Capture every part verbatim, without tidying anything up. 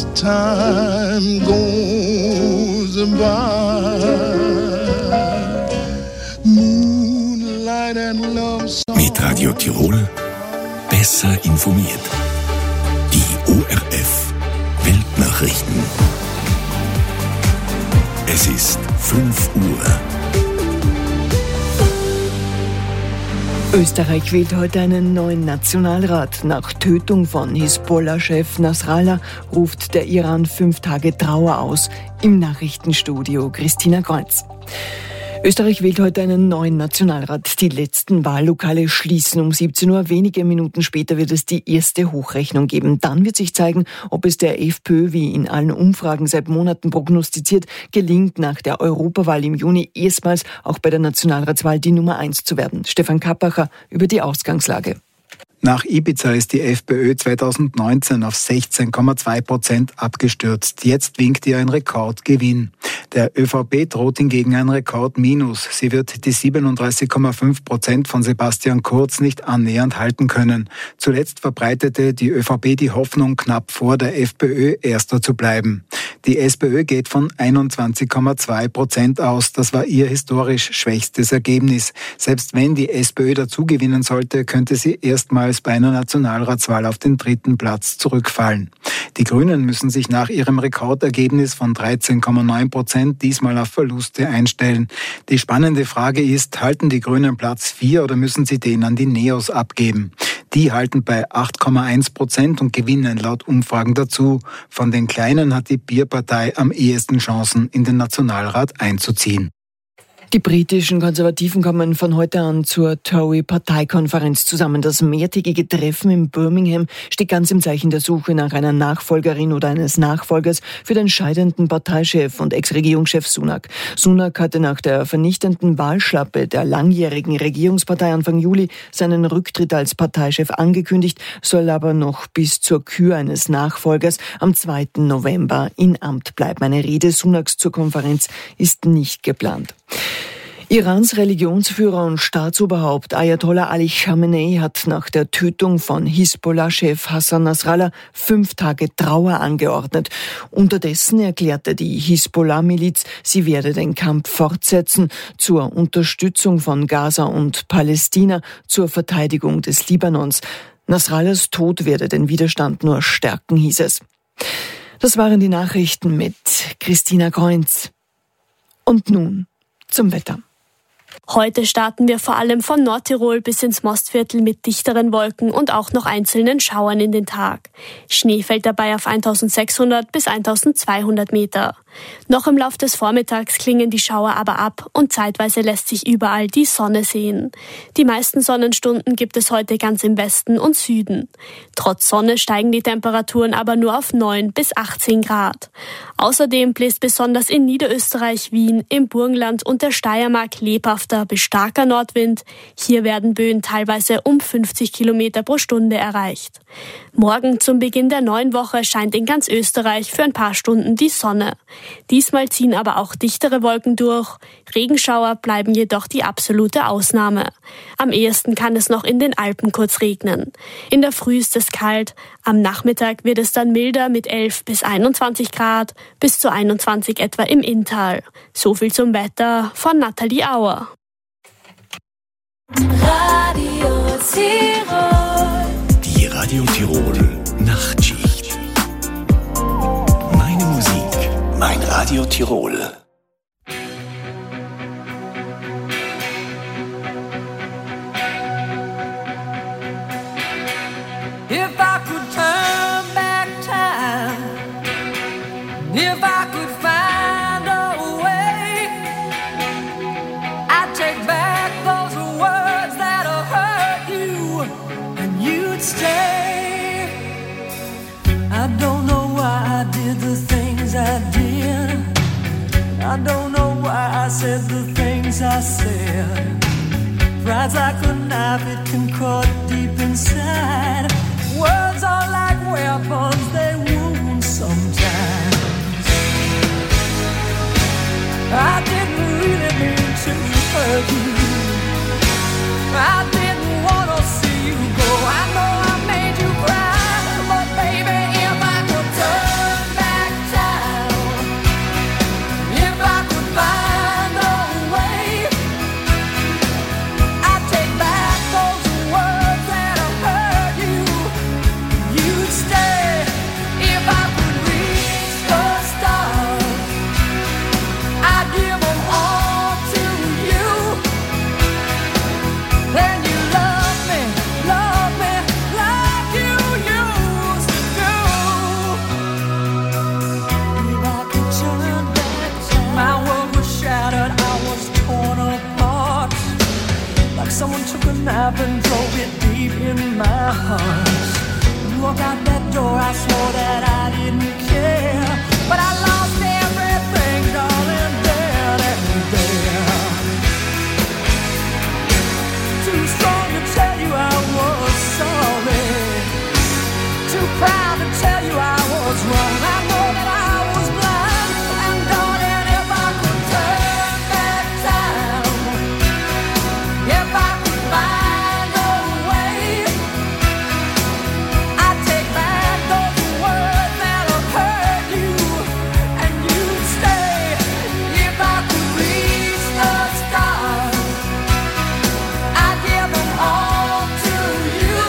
as time goes by. Moonlight and love song. Mit Radio Tirol besser informiert. Die O R F Weltnachrichten. Es ist fünf Uhr. Österreich wählt heute einen neuen Nationalrat. Nach Tötung von Hisbollah-Chef Nasrallah ruft der Iran fünf Tage Trauer aus. Im Nachrichtenstudio Christina Kreuz. Österreich wählt heute einen neuen Nationalrat. Die letzten Wahllokale schließen um siebzehn Uhr. Wenige Minuten später wird es die erste Hochrechnung geben. Dann wird sich zeigen, ob es der FPÖ, wie in allen Umfragen seit Monaten prognostiziert, gelingt, nach der Europawahl im Juni erstmals auch bei der Nationalratswahl die Nummer eins zu werden. Stefan Kappacher über die Ausgangslage. Nach Ibiza ist die FPÖ zweitausendneunzehn auf sechzehn Komma zwei Prozent abgestürzt. Jetzt winkt ihr ein Rekordgewinn. Der ÖVP droht hingegen ein Rekordminus. Sie wird die siebenunddreißig Komma fünf Prozent von Sebastian Kurz nicht annähernd halten können. Zuletzt verbreitete die ÖVP die Hoffnung, knapp vor der FPÖ Erster zu bleiben. Die SPÖ geht von einundzwanzig Komma zwei Prozent aus. Das war ihr historisch schwächstes Ergebnis. Selbst wenn die SPÖ dazugewinnen sollte, könnte sie erstmals bei einer Nationalratswahl auf den dritten Platz zurückfallen. Die Grünen müssen sich nach ihrem Rekordergebnis von dreizehn Komma neun Prozent diesmal auf Verluste einstellen. Die spannende Frage ist, halten die Grünen Platz vier oder müssen sie den an die Neos abgeben? Die halten bei acht Komma eins Prozent und gewinnen laut Umfragen dazu. Von den Kleinen hat die Bierpartei am ehesten Chancen, in den Nationalrat einzuziehen. Die britischen Konservativen kommen von heute an zur Tory-Parteikonferenz zusammen. Das mehrtägige Treffen in Birmingham steht ganz im Zeichen der Suche nach einer Nachfolgerin oder eines Nachfolgers für den scheidenden Parteichef und Ex-Regierungschef Sunak. Sunak hatte nach der vernichtenden Wahlschlappe der langjährigen Regierungspartei Anfang Juli seinen Rücktritt als Parteichef angekündigt, soll aber noch bis zur Kür eines Nachfolgers am zweiten November in Amt bleiben. Eine Rede Sunaks zur Konferenz ist nicht geplant. Irans Religionsführer und Staatsoberhaupt Ayatollah Ali Khamenei hat nach der Tötung von Hisbollah-Chef Hassan Nasrallah fünf Tage Trauer angeordnet. Unterdessen erklärte die Hisbollah-Miliz, sie werde den Kampf fortsetzen zur Unterstützung von Gaza und Palästina, zur Verteidigung des Libanons. Nasrallahs Tod werde den Widerstand nur stärken, hieß es. Das waren die Nachrichten mit Christina Kreuz. Und nun zum Wetter. Heute starten wir vor allem von Nordtirol bis ins Mostviertel mit dichteren Wolken und auch noch einzelnen Schauern in den Tag. Schnee fällt dabei auf eintausendsechshundert bis eintausendzweihundert Meter. Noch im Lauf des Vormittags klingen die Schauer aber ab und zeitweise lässt sich überall die Sonne sehen. Die meisten Sonnenstunden gibt es heute ganz im Westen und Süden. Trotz Sonne steigen die Temperaturen aber nur auf neun bis achtzehn Grad. Außerdem bläst besonders in Niederösterreich, Wien, im Burgenland und der Steiermark lebhafter bis starker Nordwind. Hier werden Böen teilweise um fünfzig Kilometer pro Stunde erreicht. Morgen zum Beginn der neuen Woche scheint in ganz Österreich für ein paar Stunden die Sonne. Diesmal ziehen aber auch dichtere Wolken durch. Regenschauer bleiben jedoch die absolute Ausnahme. Am ehesten kann es noch in den Alpen kurz regnen. In der Früh ist es kalt. Am Nachmittag wird es dann milder mit elf bis einundzwanzig Grad, bis zu einundzwanzig etwa im Inntal. So viel zum Wetter von Nathalie Auer. Radio Tirol. Die Radio Tirol Nachtschicht. Meine Musik, mein Radio Tirol. If I could turn back time, if I could find a way, I'd take back those words that hurt you, and you'd stay. I don't know why I did the things I did. I don't know why I said the things I said. Pride's like a knife, it can cut deep inside. Words are like weapons, they wound sometimes. I didn't really mean to hurt you. I didn't want to see you go. I know I made you cry, but baby, if I could turn back knife and drove it deep in my heart. Walk out that door, I swore that I didn't care, but I lost everything, darling, there and there. Too strong to tell you I was sorry, too proud to tell you I was wrong. I know that I was blind, and darling, if I could turn back time, if I could find a way, I'd take back those words that have hurt you, and you'd stay. If I could reach the stars, I'd give them all to you.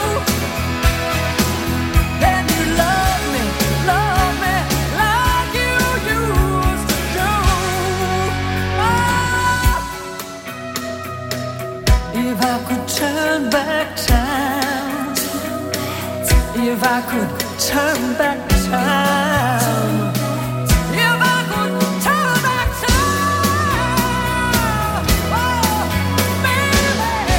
Then you love me, love me like you used to do. Oh. If I could turn back time, if I could turn back time, if I could turn back time, oh, baby.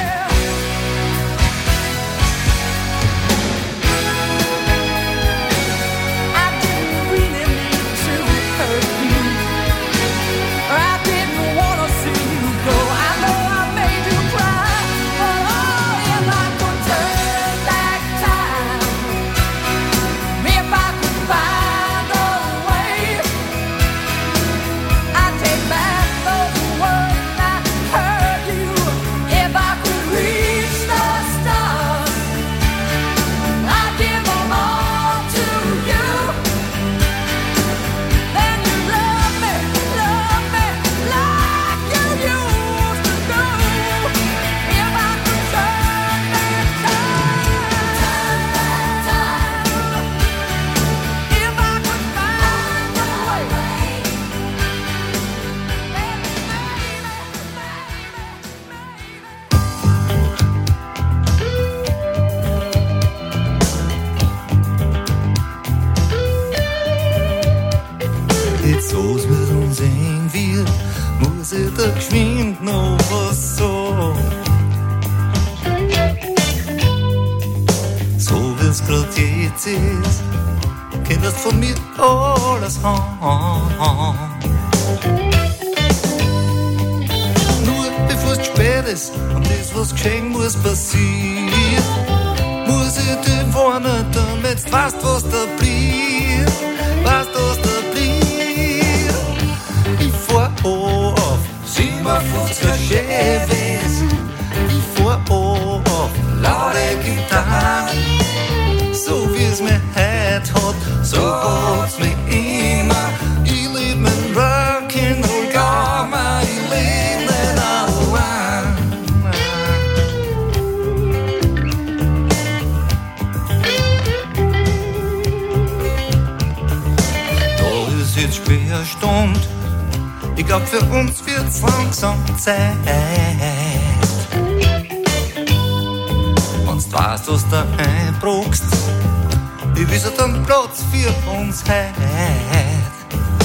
I didn't really mean to hurt you, or I didn't want to see you go. I know I made you cry, but oh, if I could turn back time, if I could find a way, I'd take back those words that hurt you. If I could reach the stars, I'd give them all to you. Then you love me, love me like you used to do. If I could turn back time, if I could find a way, Jetzt so's mit uns eng wird, muss ich da geschwind noch was sagen. So wie's grad jetzt ist, könntest von mir alles haben. Nur bevor's zu spät ist und das, was geschehen muss, passiert, muss ich dir warnen, damit du weißt, was da blieb, weißt, was da blieb. Ich fahr auf siebenundfünfziger Chevys, ich fahr auf laute Gitarren, so wie's mir heut hat, so hat's mich immer. Ich lieb mein Rock'n'Roll Gamma, ich leb nicht allein. Da ist jetzt schwer Stund, ich glaub für uns wird's langsam Zeit. Wenn's du weißt, was du einbrauchst, ich wisse dann Platz für uns heut.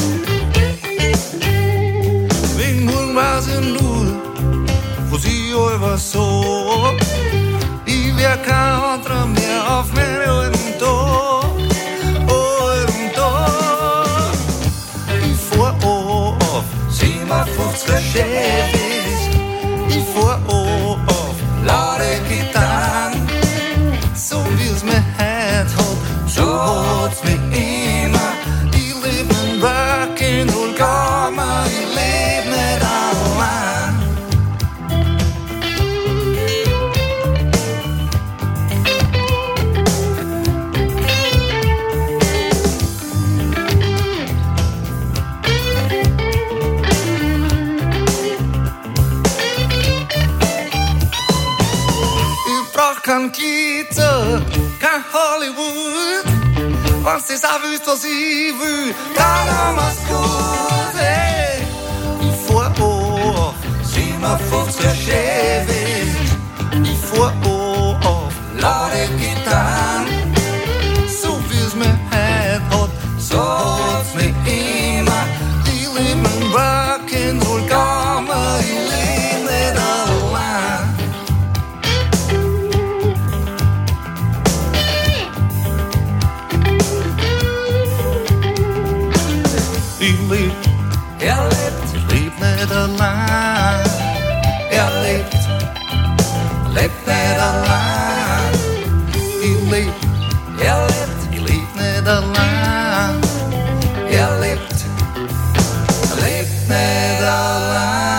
Wegen morgen weiß ich nur, was ich über so. Ich wär kein anderer mehr auf meinen alten Tag, alten Tag. Ich fahr auf siebenundfünfziger Chevys, ich fahr auf laute Gitarren, so wie's mir heut hat, so hat's mich immer. Ich leb mein Rock'n'Roll Gamma, ich leb nicht allein. Kein Glitter, kein Hollywood, wenn's das auch willst, was ich will, dann mach's gut, ey. Ich fahr auf siebenundfünfziger Chevys, ich fahr auf laute Gitarren, so wie's mir heut hat, so hat's mich immer. Ich leb mein Rock'n'Roll Gamma, ich leb nicht allein. lebt, er lebt, ich leb nicht allein. Er lebt, lebt nicht allein. Ich leb, er lebt, ich leb nicht allein. Er lebt, lebt nicht allein.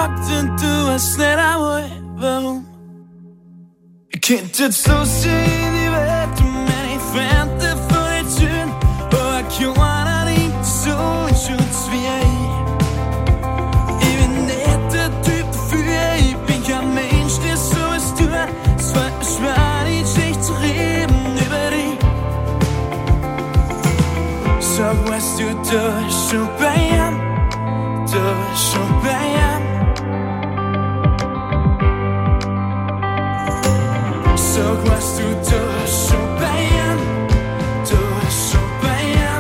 gefragt und du hast nicht einmal, warum? Ich könnte jetzt so sehen, die Welt um meine entfernt davon nicht schön, aber keiner nimmt so in Schutz wie ich. Ich bin nicht der Typ dafür, ich bin kein Mensch, der sowas tut. Es fällt mir schwer, nicht schlecht zu reden über dich. Sag, was du da schon bei ihm, da schon bei ihm. Sag, was du da schon bei ihm, da schon bei ihm.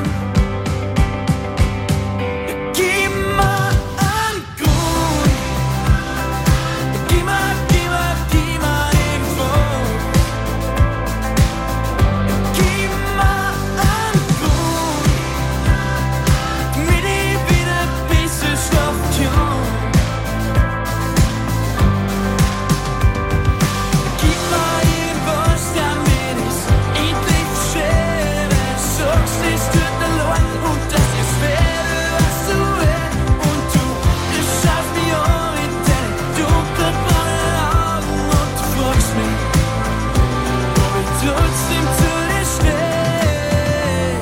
Gib mir einen Grund, gib mir, gib mir, gib mir irgendwo. Gib mir einen Grund, damit ich wieder besser schlafen kann. Gib mir irgendwas, damit ich's endlich verstehe. Sagst, es tut mir leid und das ist weh, was du willst. Und du, du schaust mich an mit deinen dunkelbraunen Augen und du fragst mich, ob ich trotzdem zu dir stehe.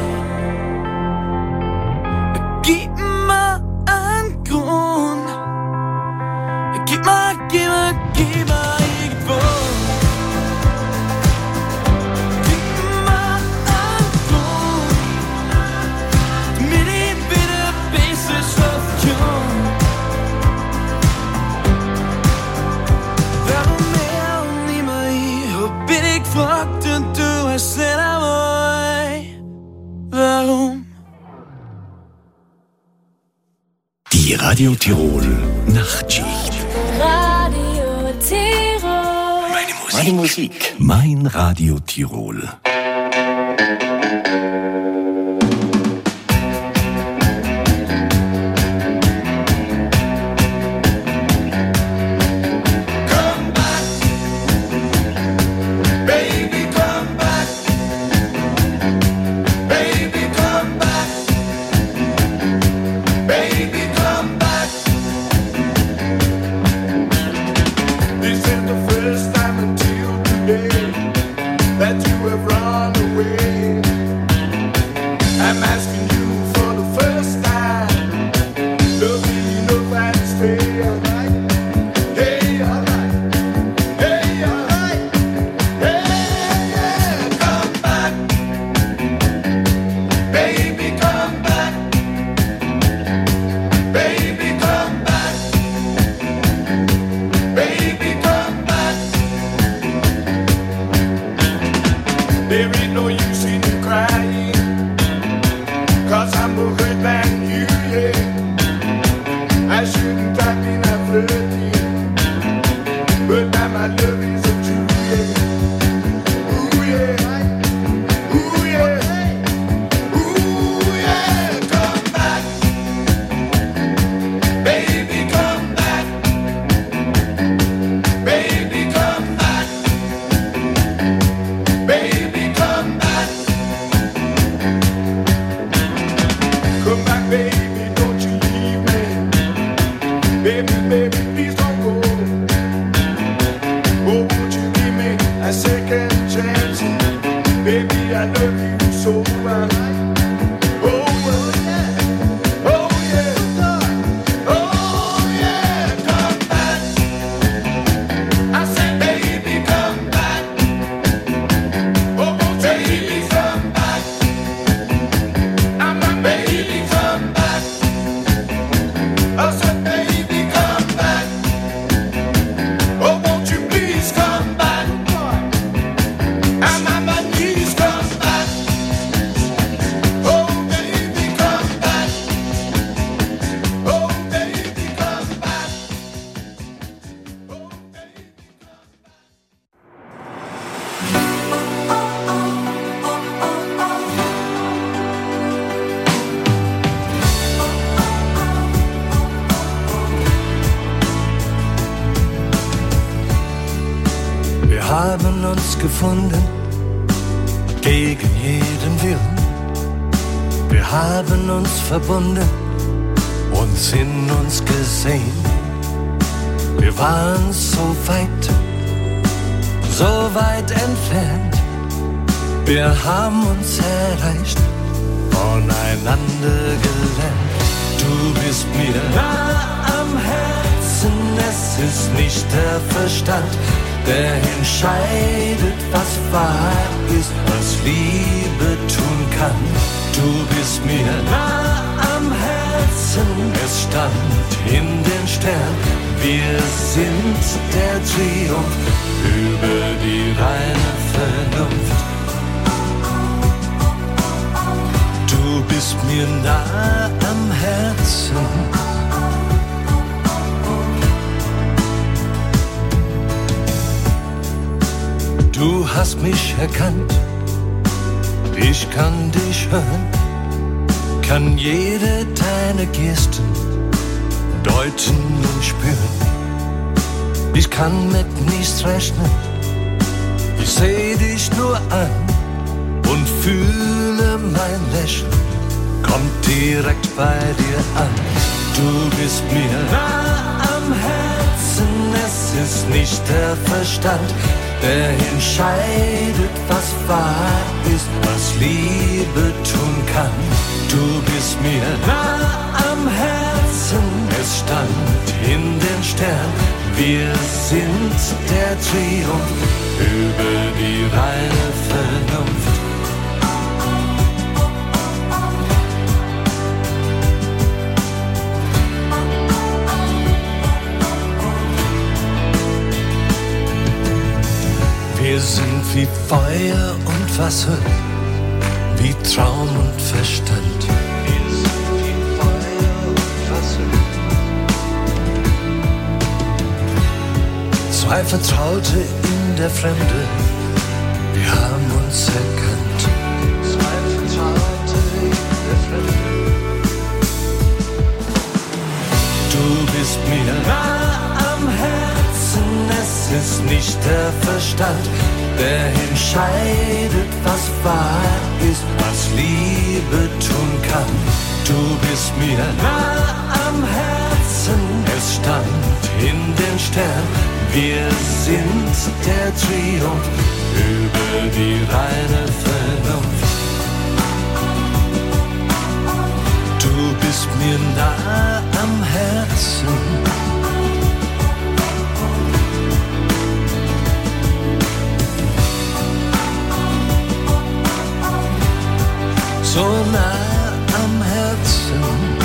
Gib mir einen Grund, gib mir, gib mir, gib mir irgendwo. Gib mir einen Grund, damit ich wieder besser schlafen kann. Warum er und nimmer ich, hab ich gefragt und du hast nicht einmal, warum? Die Radio Tirol Nachtschicht. Radio Tirol. Meine Musik. Meine Musik. Mein Radio Tirol. Come back, baby, come back, baby, come back, baby, come back. This ain't the first time until today that you have run away. I'm asking you for the first time, does he know that stay alright? Hey, alright. Hey, alright. Hey, yeah. Come back. Baby, come back. Baby, come back. Baby, come back. There ain't no use in you crying, 'cause I'm more hurt than you, yeah. I shouldn't have been a flirting, but now my love is a true, yeah. Ooh, yeah. Ooh, yeah. Ooh, yeah. Come back. Baby, come back. Baby, come back. Baby, come back. Come back, baby, don't you leave me. Baby, baby, please don't go. Oh, won't you give me a second chance? Baby, I love you so much. Oh, yeah. Oh, yeah. Oh, yeah. Come back. I said, baby, come back. Oh, won't you baby, come back. I'm a baby, come back. I said, baby, come back. Oh, won't you please come back. I'm on my knees, come back. Oh, baby, come back. Oh, baby, come back. Oh, baby. Wir haben uns gefunden, gegen jeden Willen. Wir haben uns verbunden, uns in uns gesehen. Wir waren so weit, so weit entfernt. Wir haben uns erreicht, voneinander gelernt. Du bist mir nah am Herzen, es ist nicht der Verstand, der entscheidet, was wahr ist, was Liebe tun kann. Du bist mir nah am Herzen, es stand in den Sternen. Wir sind der Triumph über die reine Vernunft. Du bist mir nah am Herzen. Du hast mich erkannt, ich kann dich hören, kann jede deiner Gesten deuten und spüren. Ich kann mit nichts rechnen, ich seh dich nur an und fühle mein Lächeln, kommt direkt bei dir an. Du bist mir nah am Herzen, es ist nicht der Verstand, der entscheidet, was wahr ist, was Liebe tun kann. Du bist mir nah am Herzen, es stand in den Sternen. Wir sind der Triumph über die reine Vernunft. Wir sind wie Feuer und Wasser, wie Traum und Verstand. Wir sind wie Feuer und Wasser. Zwei Vertraute in der Fremde, wir haben uns erkannt. Zwei Vertraute in der Fremde. Du bist mir nah am Herzen, es ist nicht der Verstand, der entscheidet, was wahr ist, was Liebe tun kann. Du bist mir nah am Herzen, es stand in den Sternen. Wir sind der Triumph über die reine Vernunft. Du bist mir nah am Herzen. So nah am Herzen.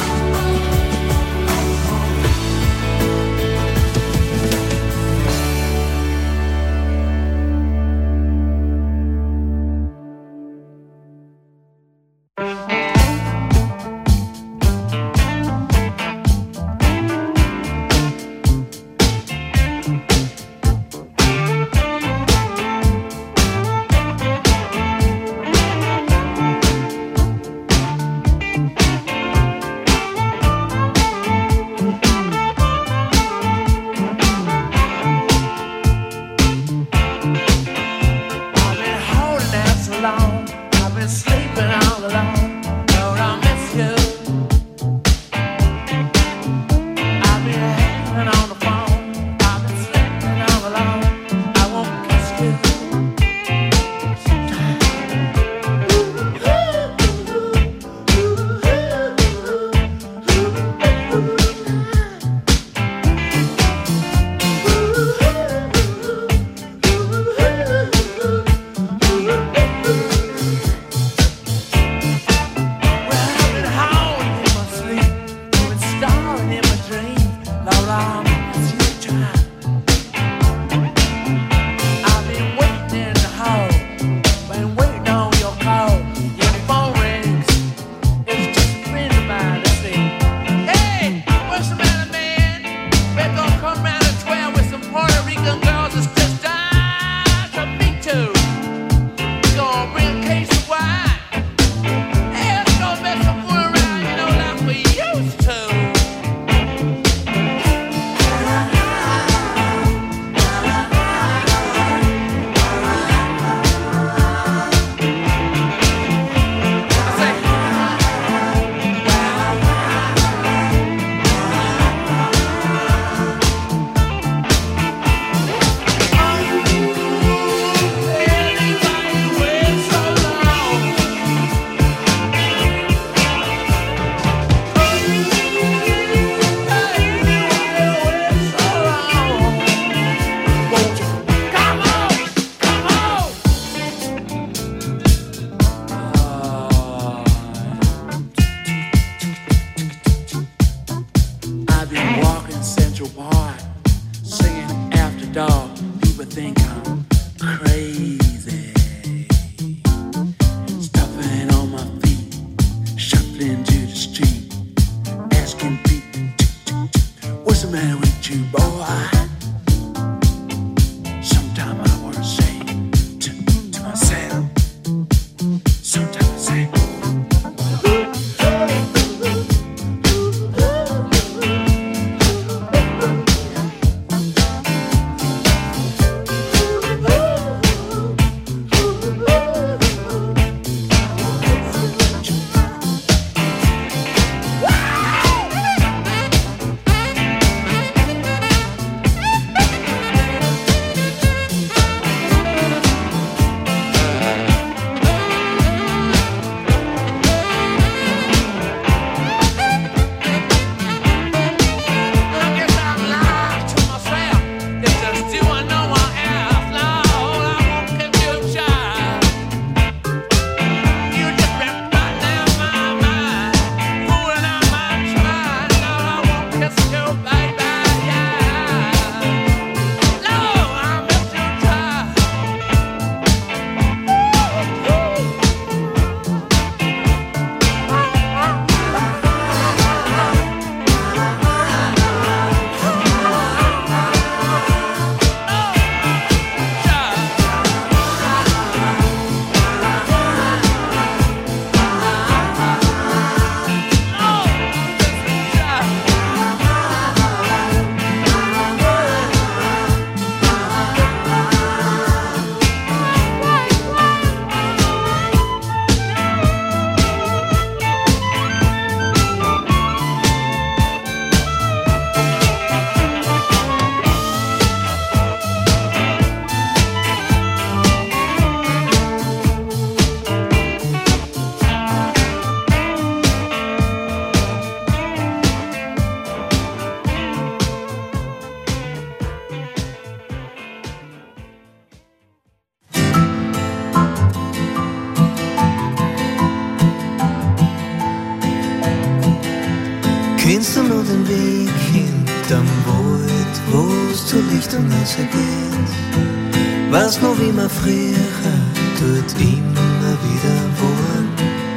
Kennst du noch den Weg hinterm Wald, wo's zu Licht und Wasser geht? Weißt noch, wie wir früher dort immer wieder waren?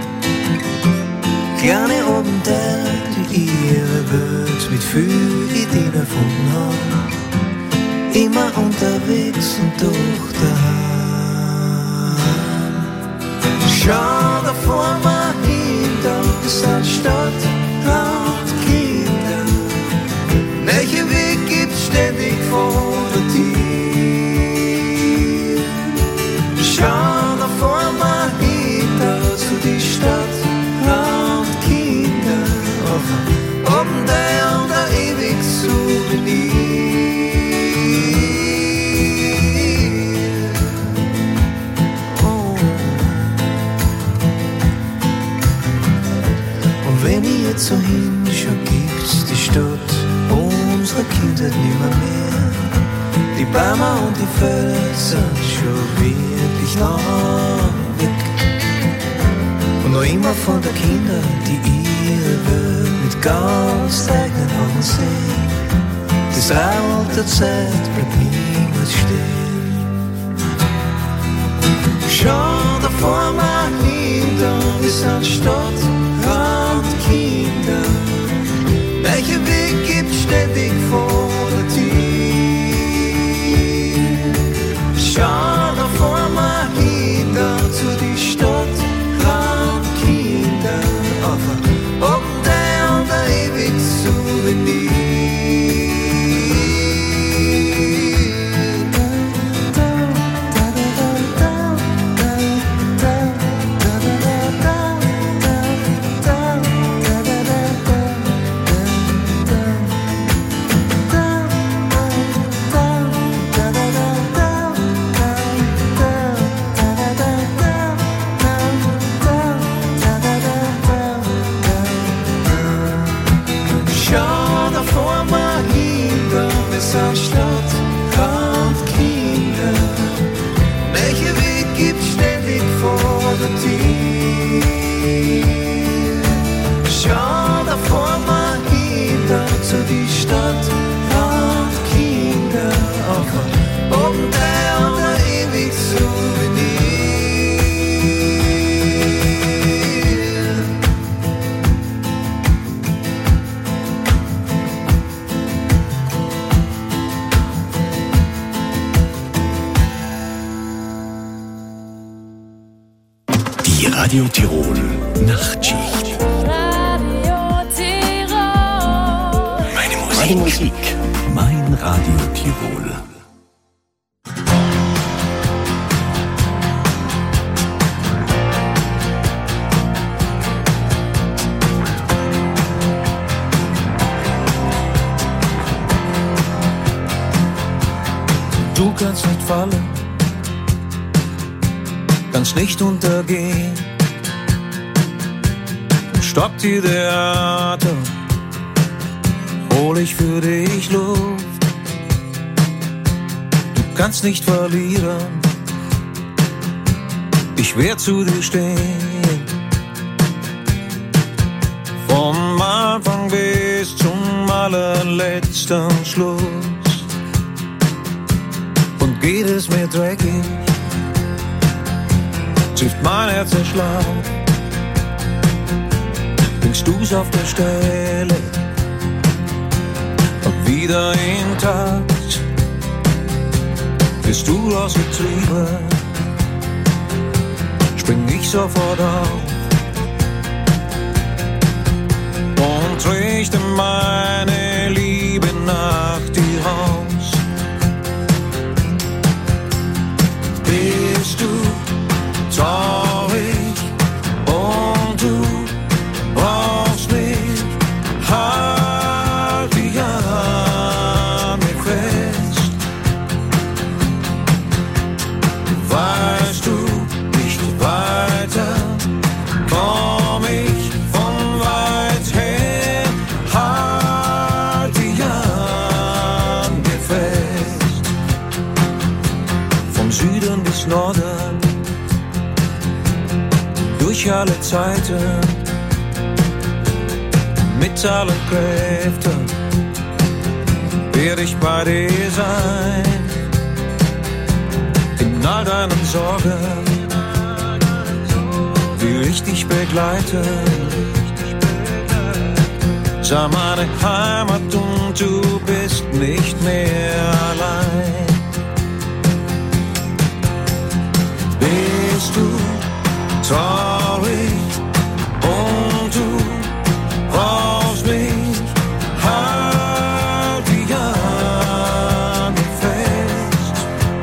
Kleine Abenteuer, die ihre Welt mit viel Ideen erfunden haben. Immer unterwegs und doch daheim. Schau da vor mir hin, da ist eine Stadt, und Kinder. Welche Weg gibt's ständig vor der Tür? Schau da vor mir hin, da zu die Stadt, und Kinder. Auf oben der und der ewig Souvenir. Wenn ich jetzt so hinschau, gibt's die Stadt unserer Kindheit nimmer mehr. Die Bäume und die Felder sind schon wirklich lang weg. Und noch immer von der Kinder, die ihre Welt mit ganz eigenen Augen sehen. Das Rad der Zeit bleibt niemals stehen. Schau da vor mir hin, da ist eine Stadt, und Kinder. Welcher Weg gibt's ständig vor der Tür? Schau da vor mir hin, da zu die Stadt, und Kinder. Auf oben der und der ewig Souvenir. Radio Tirol Nachtschicht. Radio Tirol. Meine Musik. Meine Musik. Mein Radio Tirol. Du kannst nicht fallen, kannst nicht untergehen. Stoppt dir der Atem, hol ich für dich Luft. Du kannst nicht verlieren, ich werd zu dir stehen. Vom Anfang bis zum allerletzten Schluss. Und geht es mir dreckig, trifft mein Herz der Schlag. Bringst du's auf der Stelle und wieder intakt. Bist du ausgetrieben, spring ich sofort auf und richte meine Liebe nach dir aus. Bist du traurig und du brauchst mich, halt dich an mir fest. Weißt du nicht weiter, komm ich von weit her, halt dich an mir fest. Vom Süden bis Norden, durch alle Zeiten, mit allen Kräften werde ich bei dir sein. In all deinen Sorgen will ich dich begleiten. Sei meine Heimat und du bist nicht mehr allein. Bist du traurig und du brauchst mich, halt dich an mir fest.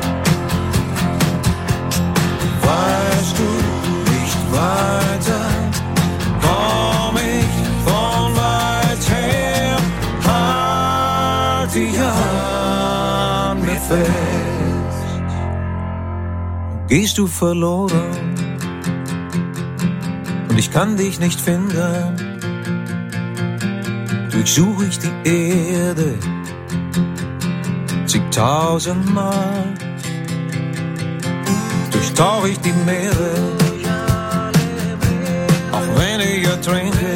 Weißt du nicht weiter, komm ich von weit her, halt dich an mir fest. Gehst du verloren und ich kann dich nicht finden, durchsuche ich die Erde zigtausendmal, durchtauche ich die Meere, auch wenn ich ertrinke,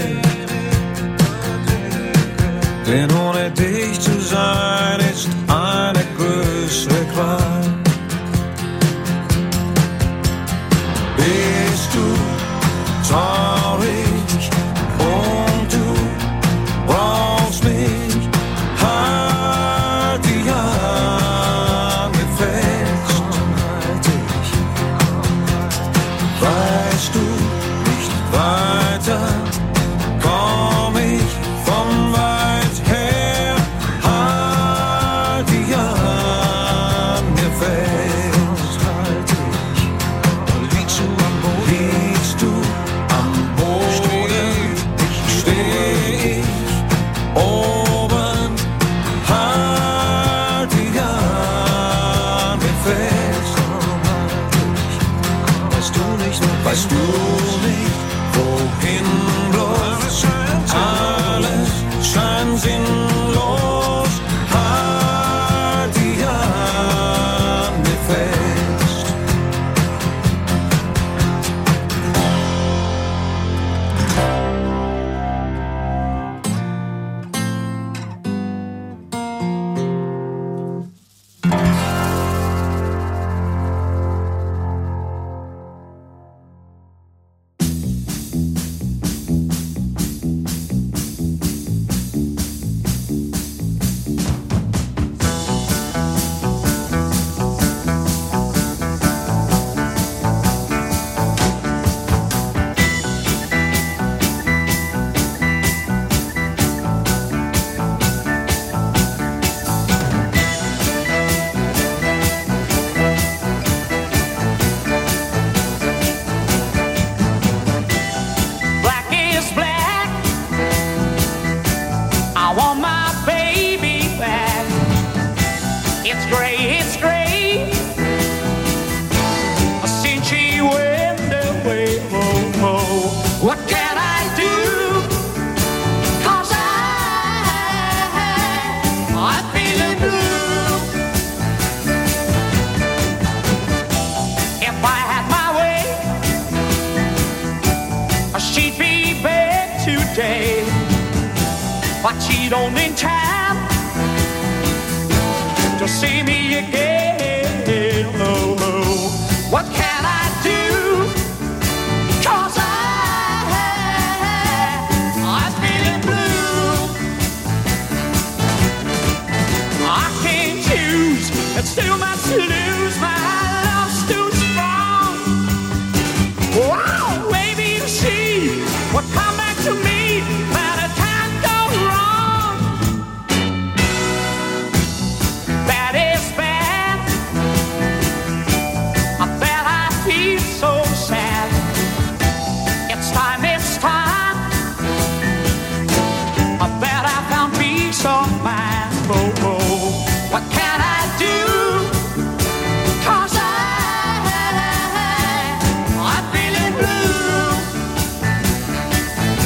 denn ohne dich zu sein ist eine größere Qual. Bist du traurig und du brauchst mich, halt dich an mir fest. Weißt du nicht weiter, komm ich von weit her, halt dich an mir fest. Liegst du am Boden, liegst du am Boden, steh ich oben, halt dich an mir fest. Weißt du nicht, weißt du nicht, wohin bloß alles scheint sinnlos, halt dich an mir fest. Black is black, I want my baby back. It's gray, it's gray, since she went away. Oh, oh. What can I do? 'Cause I, I'm feeling blue. If I had my way, she'd be back today, but she don't in time to see me again. Oh, oh. What can I do? 'Cause I, I'm feeling blue. I can't choose, it's too much to lose. My love's too strong. Wow, maybe you see what come back to me when it can't go wrong. That is bad. I bet I feel so sad. It's time, it's time. I bet I found peace of mind. Oh, oh. What can I do? 'Cause I, I'm feeling blue.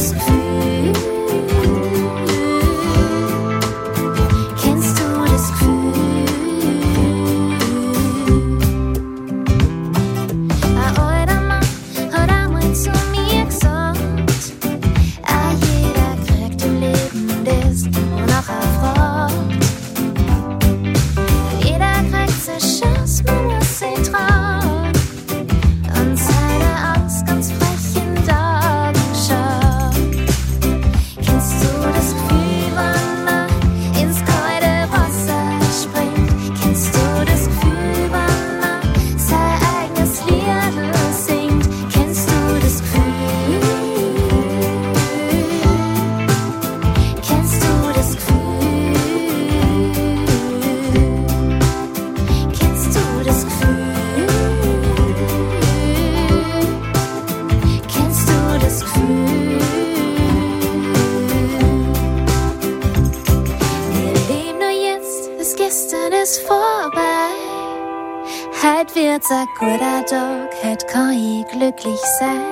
das Gefühl? Kennst du das Gefühl? Ein alter Mann hat einmal zu mir gesagt, ah, jeder kriegt im Leben das, wonach er fragt. Jeder kriegt seine Chance, man muss sich trauen und seine Angst ganz frech in die Augen schauen. Kennst du das Gefühl, wenn man ins kalte Wasser springt? Kennst du das Gefühl, wenn man sein eigenes Lied singt? Kennst du das Gefühl? Kennst du das Gefühl? Kennst du das Gefühl? Kennst du das Gefühl? Wir leben nur jetzt, das Gestern ist vorbei. Heute wird's ein guter Tag, heute kann ich glücklich sein.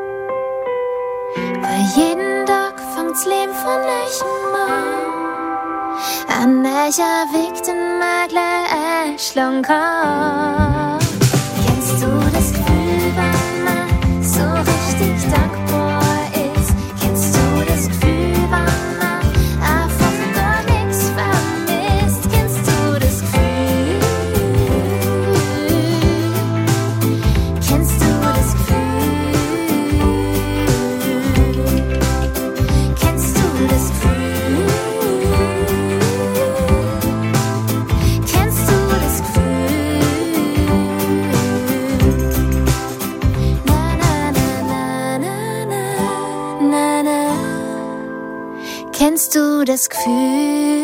Bei jedem Tag fängt's Leben von neuem an. Ein neuer Weg, den man gleich einschlagen kann. Kennst du das Gefühl, wenn man so richtig dankbar ist? Kennst du das Gefühl, wenn man einfach gar nichts vermisst? Kennst du das Gefühl? Kennst du das Gefühl? Kennst du das Gefühl? Kennst du das Gefühl? Na na na na na na na na. Kennst du das Gefühl?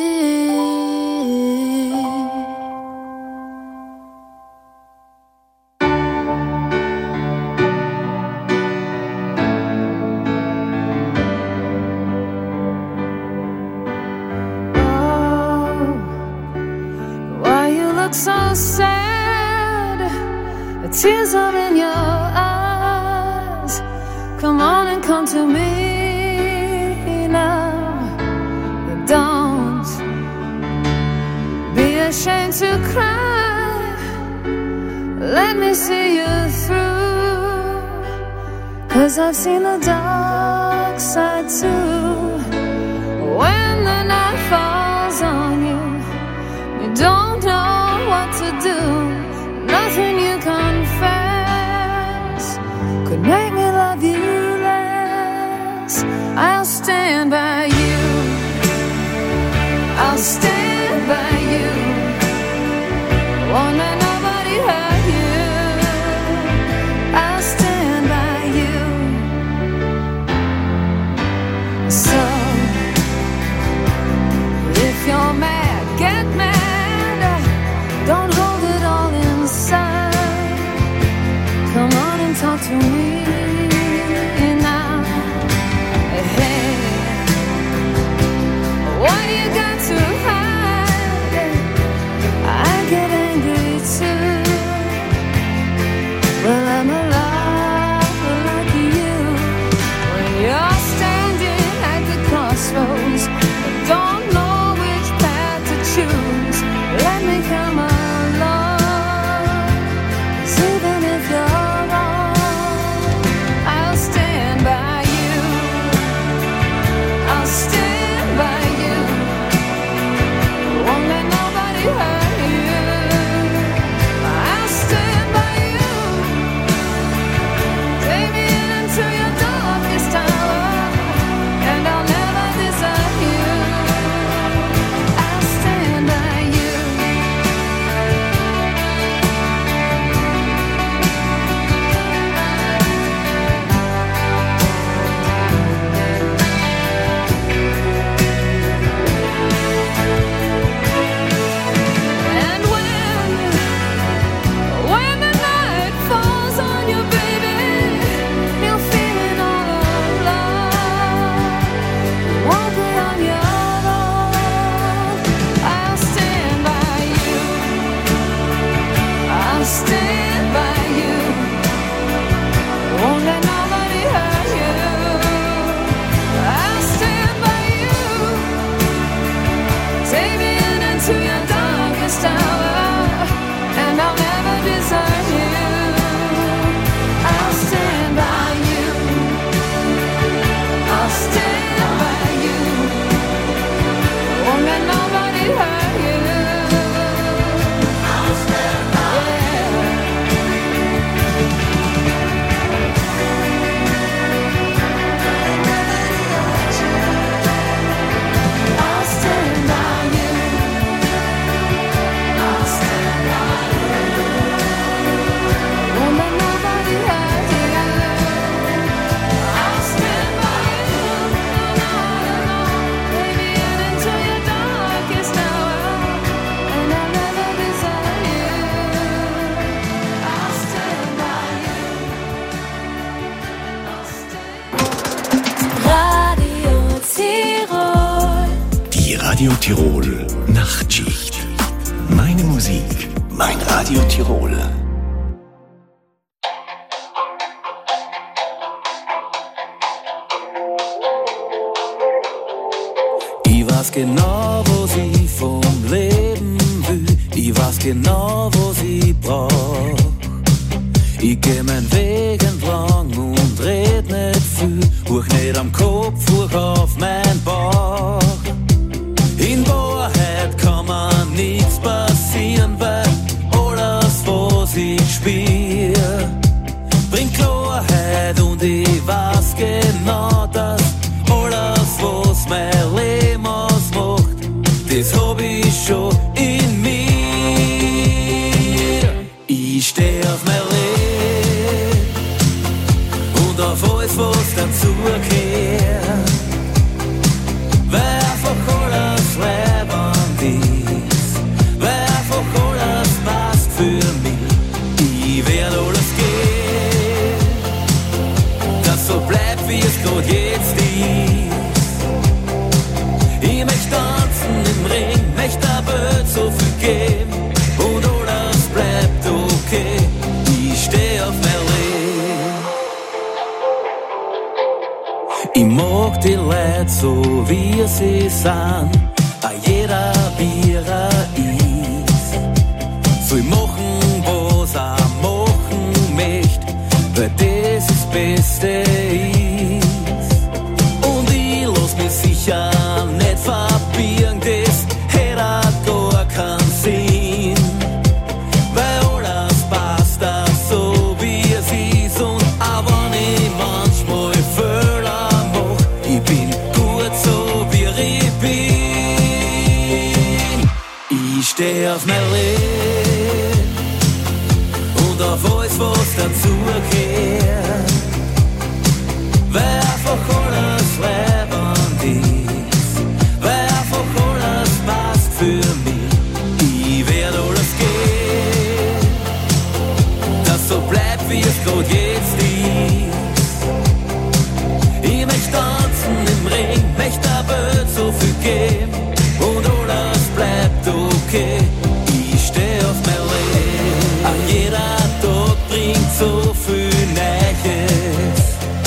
Why you look so sad? The tears are in your eyes. Come on and come to me now. Don't be ashamed to cry. Let me see you through. 'Cause I've seen the dark side too. When the night falls on you, you don't know what to do. Nothing you confess could make me love you less. I'll stand by you. I'll stand by you. Won't let nobody hurt you. I'll stand by you. So if you're mad, get mad. Don't hold it all inside. Come on and talk to me now. Hey, what you got to hide? I get angry too. Well, I'm a lot like you. When you're standing at the Radio Tirol Nachtschicht. Meine Musik, mein Radio Tirol. Ich weiß genau, was ich vom Leben will. Ich weiß genau, was ich brauch. Ich geh meinen Weg entlang und red nicht viel. Hoch nicht am Kopf, hoch auf mein Bauch. In Wahrheit kann mir nichts passieren, weil alles, was ich spür, bringt Klarheit und ich weiß genau, dass alles, was mein Leben ausmacht, das hab ich schon in mir. Ich steh auf mein Leben und auf alles, was dazugehört, weil einfach alles lebend ist, weil einfach alles passt für mich. Ich werd alles geben, dass so bleibt, wie es grad jetzt ist. Ich möcht tanzen im Ring, möcht der Welt so viel geben und alles bleibt okay. Ich steh auf mein Leben. Ich mag die Leute so, wie sie sind, a jeder wie er ist. Soll machen, was er machen möcht, weil das das Beste ist. Und ich lass mich sicher nicht verbiegen, das hätte gar keinen Sinn, weil alles passt auch so, wie es ist. Und auch wenn ich manchmal Fehler mach, ich bin gut so, wie ich bin. Ich steh auf mein Leben und auf alles, was dazugehört, weil einfach alles lebend ist, weil einfach alles passt für mich. Ich werd alles geben, dass so bleibt, wie es grad jetzt ist. Ich möcht tanzen im Ring, möcht der Welt so viel geben und alles bleibt okay. Ich steh auf mein Leben, an jeder Tag bringt so viel Neues,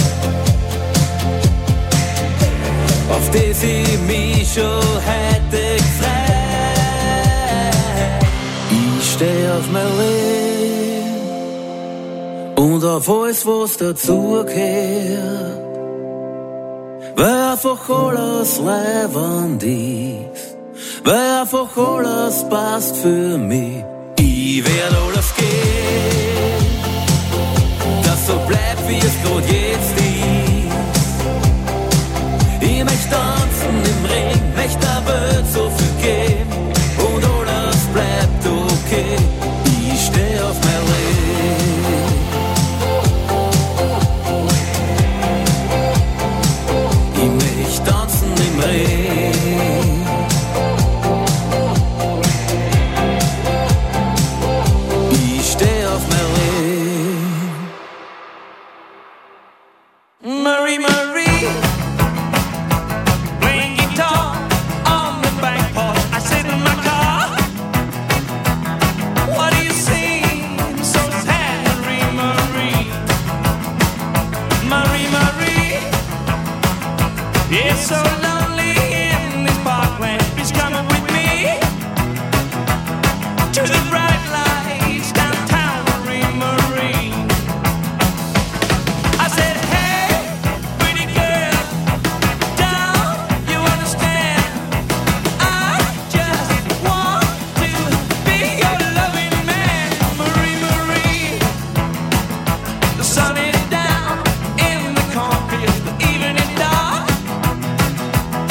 auf das ich mich schon heute gefreut. Ich steh auf mein Leben und auf alles, was dazugehört, weil einfach alles lebend ist, weil einfach alles passt für mich. Ich werd alles geben, dass so bleibt, wie es grad jetzt ist. Ich möcht tanzen im Ring, möcht der Welt so viel geben und alles bleibt okay. Ich steh auf mein Leben. Ich möcht tanzen im Ring. Ich steh auf mein Leben. Marie, Marie, playing guitar on the back porch. I sit in my car. What do you seem so sad, Marie, Marie? Marie, Marie, it's so lonely in this parkland. Please come with me to the bright lights downtown, Marie, Marie. I said, hey, pretty girl, don't you understand? I just want to be your loving man, Marie, Marie. The sun is down in the cornfields, the evening is dark.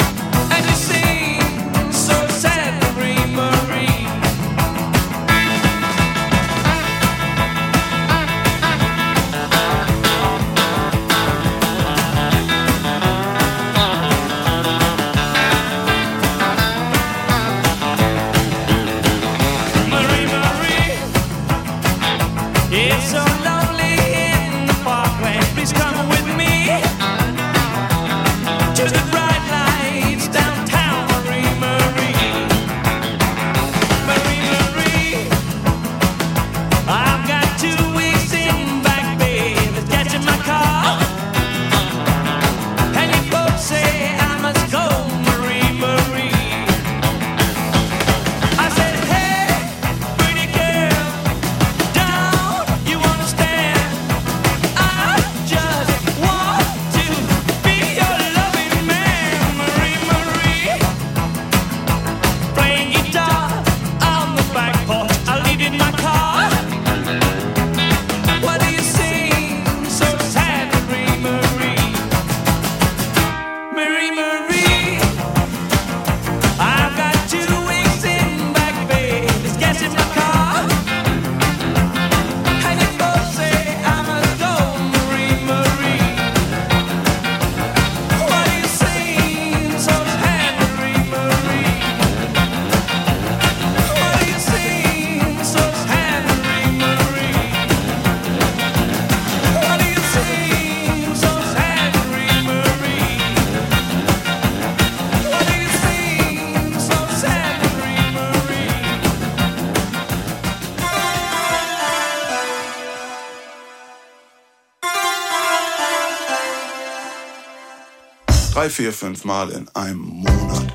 Drei, vier, fünf Mal in einem Monat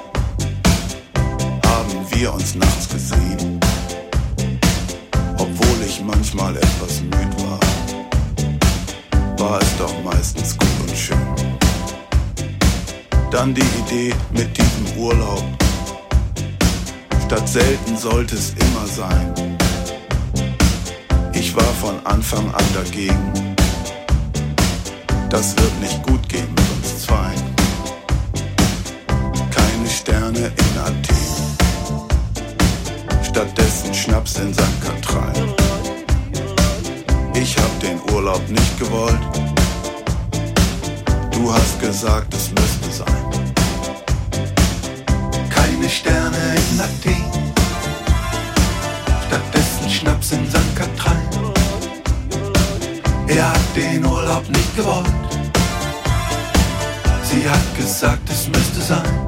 haben wir uns nachts gesehen, obwohl ich manchmal etwas müde war, war es doch meistens gut und schön. Dann die Idee mit diesem Urlaub, statt selten sollte es immer sein. Ich war von Anfang an dagegen, das wird nicht gut gehen mit uns zweien. Keine Sterne in Athen, stattdessen Schnaps in Sankt Katrin. Ich hab den Urlaub nicht gewollt, du hast gesagt, es müsste sein. Keine Sterne in Athen, stattdessen Schnaps in Sankt Katrin. Er hat den Urlaub nicht gewollt, sie hat gesagt, es müsste sein.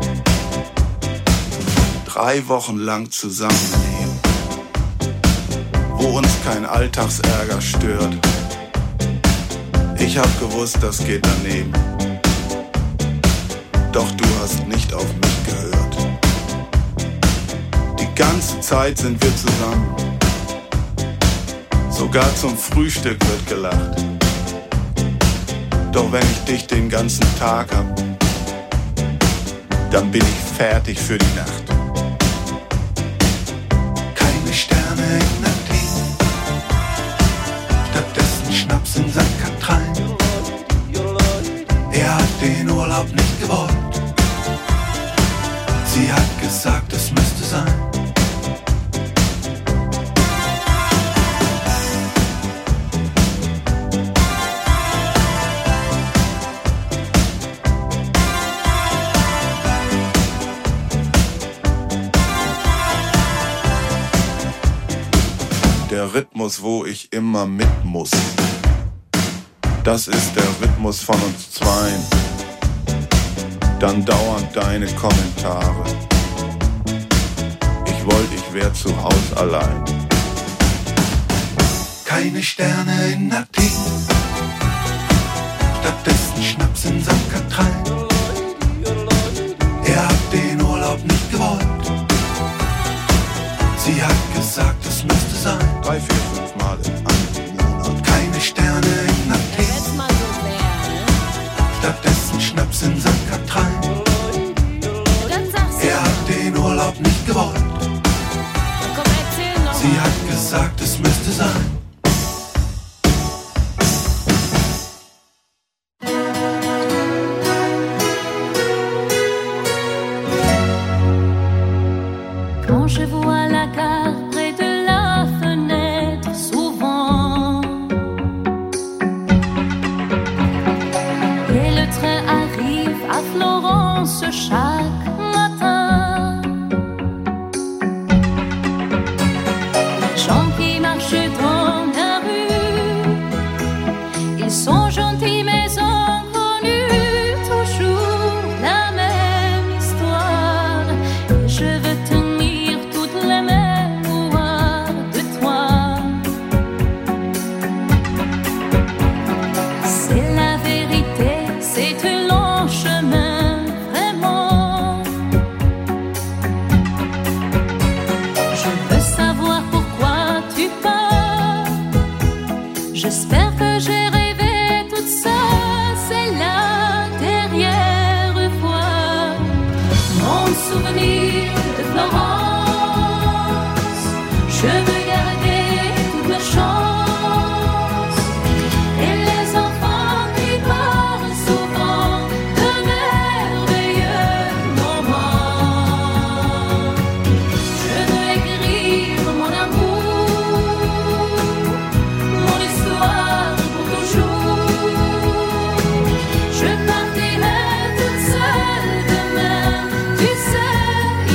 Drei Wochen lang zusammenleben, wo uns kein Alltagsärger stört. Ich hab gewusst, das geht daneben, doch du hast nicht auf mich gehört. Die ganze Zeit sind wir zusammen, sogar zum Frühstück wird gelacht. Doch wenn ich dich den ganzen Tag hab, dann bin ich fertig für die Nacht. Keine Sterne in Athen, stattdessen Schnaps in Sankt Katrin. Er hat den Urlaub nicht gewollt, sie hat gesagt, es müsste sein. Der Rhythmus, wo ich immer mit muss, das ist der Rhythmus von uns zweien. Dann dauernd deine Kommentare. Ich wollte, ich wär zu Haus allein. Keine Sterne in Athen, stattdessen Schnaps in Sankt Katrin. Er hat den Urlaub nicht gewollt, sie hat gesagt, es müsste sein. Drei, vier, fünf Mal in einem Monat. Keine Sterne in Athen, stattdessen Schnaps in Sankt Katrin. Er hat den Urlaub nicht gewollt, sie hat gesagt, es müsste sein. Quand je vois la gare près de la fenêtre, souvent, et le train arrive à Florence chaque matin. Les gens qui marchent dans la rue, ils sont gentils mais inconnus, toujours la même histoire. Et je veux tenir toute la mémoire de toi. C'est la vérité, c'est un long chemin, vraiment. Je veux savoir pourquoi tu pars. J'espère que j'ai rêvé toute seule, c'est la dernière fois. Mon souvenir de Florence, je veux garder toute la chance. Et les enfants qui parlent souvent de merveilleux moments. Je veux écrire mon amour, mon histoire pour toujours. Je partirai toute seule demain, tu sais,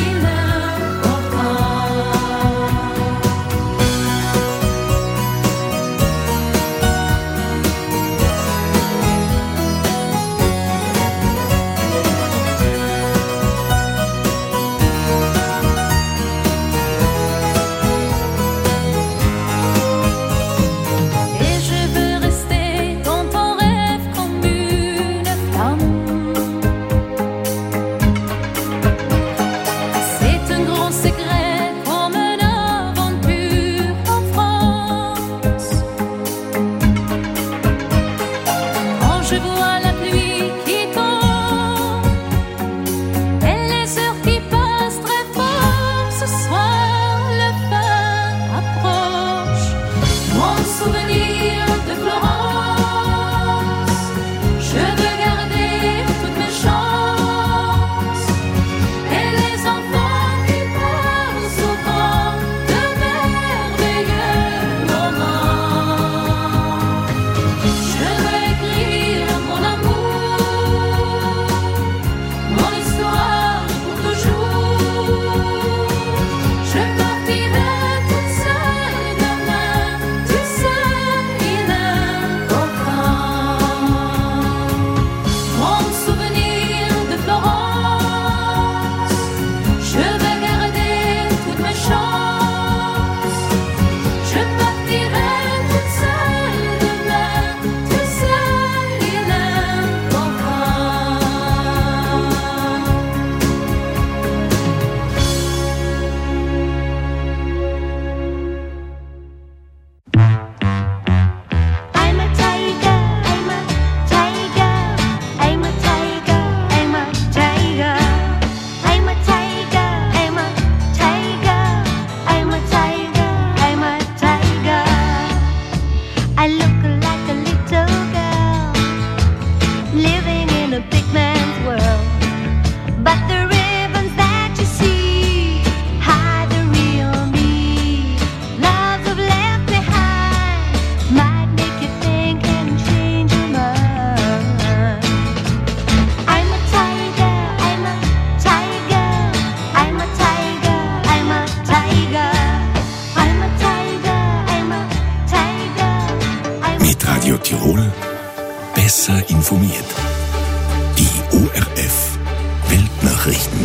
Besser informiert. Die O R F Weltnachrichten.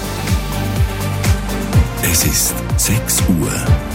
Es ist sechs Uhr.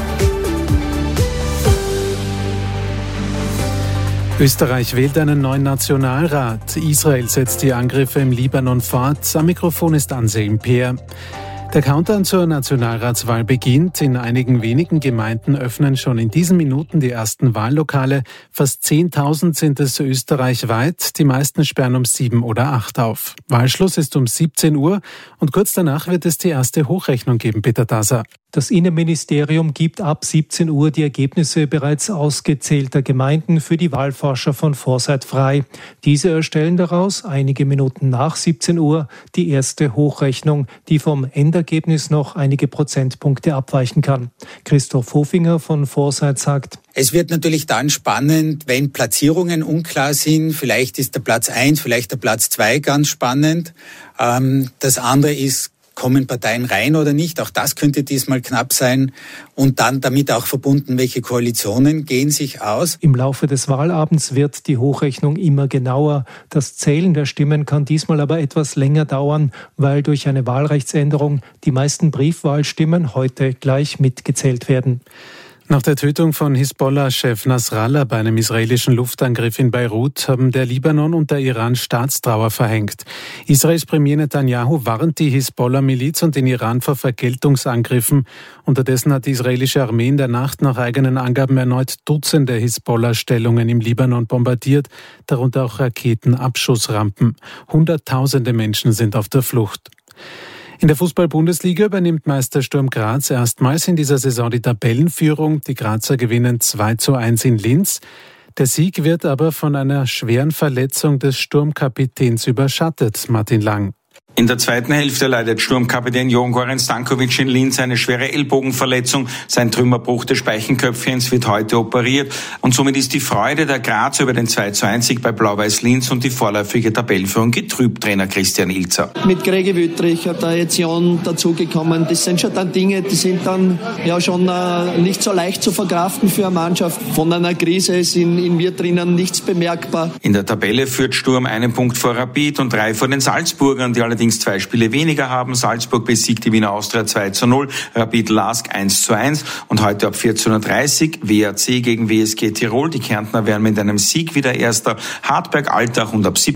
Österreich wählt einen neuen Nationalrat. Israel setzt die Angriffe im Libanon fort. Am Mikrofon ist Anselm Peer. Der Countdown zur Nationalratswahl beginnt. In einigen wenigen Gemeinden öffnen schon in diesen Minuten die ersten Wahllokale. Fast zehntausend sind es österreichweit. Die meisten sperren um sieben oder acht auf. Wahlschluss ist um siebzehn Uhr und kurz danach wird es die erste Hochrechnung geben, Peter Daser. Das Innenministerium gibt ab siebzehn Uhr die Ergebnisse bereits ausgezählter Gemeinden für die Wahlforscher von Foresight frei. Diese erstellen daraus einige Minuten nach siebzehn Uhr die erste Hochrechnung, die vom Endergebnis noch einige Prozentpunkte abweichen kann. Christoph Hofinger von Foresight sagt: Es wird natürlich dann spannend, wenn Platzierungen unklar sind. Vielleicht ist der Platz eins, vielleicht der Platz zwei ganz spannend. Ähm, das andere ist, kommen Parteien rein oder nicht? Auch das könnte diesmal knapp sein. Und dann damit auch verbunden, welche Koalitionen gehen sich aus. Im Laufe des Wahlabends wird die Hochrechnung immer genauer. Das Zählen der Stimmen kann diesmal aber etwas länger dauern, weil durch eine Wahlrechtsänderung die meisten Briefwahlstimmen heute gleich mitgezählt werden. Nach der Tötung von Hisbollah-Chef Nasrallah bei einem israelischen Luftangriff in Beirut haben der Libanon und der Iran Staatstrauer verhängt. Israels Premier Netanyahu warnt die Hisbollah-Miliz und den Iran vor Vergeltungsangriffen. Unterdessen hat die israelische Armee in der Nacht nach eigenen Angaben erneut Dutzende Hisbollah-Stellungen im Libanon bombardiert, darunter auch Raketenabschussrampen. Hunderttausende Menschen sind auf der Flucht. In der Fußball-Bundesliga übernimmt Meister Sturm Graz erstmals in dieser Saison die Tabellenführung. Die Grazer gewinnen zwei zu eins in Linz. Der Sieg wird aber von einer schweren Verletzung des Sturmkapitäns überschattet, Martin Lang. In der zweiten Hälfte leidet Sturmkapitän Jovan Goran Stankovic in Linz eine schwere Ellbogenverletzung. Sein Trümmerbruch des Speichenköpfchens wird heute operiert. Und somit ist die Freude der Grazer über den zwei zu eins Sieg bei Blau-Weiß Linz und die vorläufige Tabellenführung getrübt, Trainer Christian Ilzer. Mit Gregi Wüttrich hat der jetzt Jan dazugekommen. Das sind schon dann Dinge, die sind dann ja schon äh, nicht so leicht zu verkraften für eine Mannschaft. Von einer Krise ist in, in wir drinnen nichts bemerkbar. In der Tabelle führt Sturm einen Punkt vor Rapid und drei vor den Salzburgern, die allerdings zwei Spiele weniger haben. Salzburg besiegt die Wiener Austria zwei zu null, Rapid Lask eins zu eins und heute ab vierzehn Uhr dreißig W A C gegen W S G Tirol. Die Kärntner werden mit einem Sieg wieder Erster, Hartberg Altach und ab siebzehn